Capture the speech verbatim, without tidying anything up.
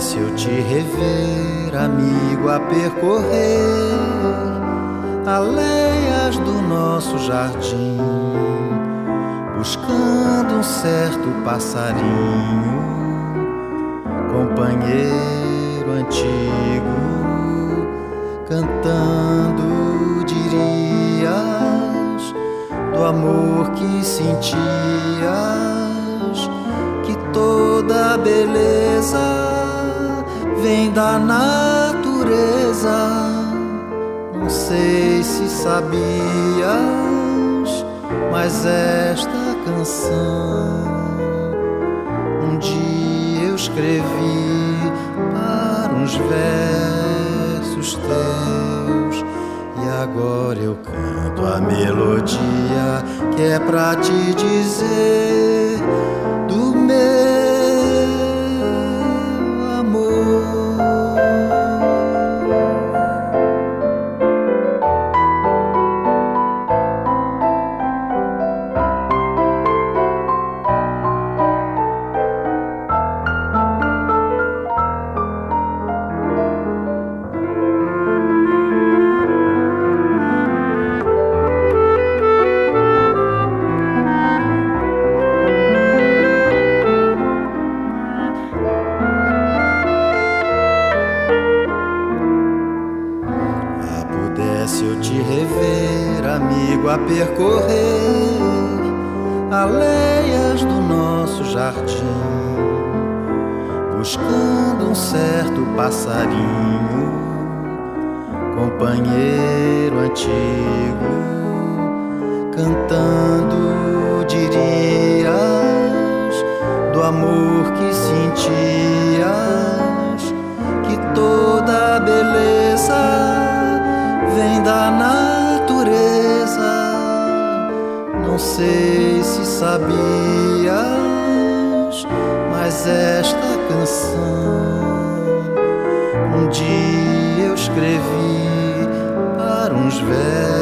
pudesse eu te rever, amigo, a percorrer aleias do nosso jardim, buscando um certo passarinho, companheiro antigo, cantando dirias do amor que sentias, que toda beleza vem da natureza. Não sei se sabias, mas esta canção um dia eu escrevi para uns versos teus, e agora eu canto a melodia que é pra te dizer do meu se eu te rever, amigo, a percorrer aleias do nosso jardim, buscando um certo passarinho, companheiro antigo, cantando dirias do amor que sentias, que toda beleza vem da natureza. Não sei se sabias, mas esta canção um dia eu escrevi para uns versos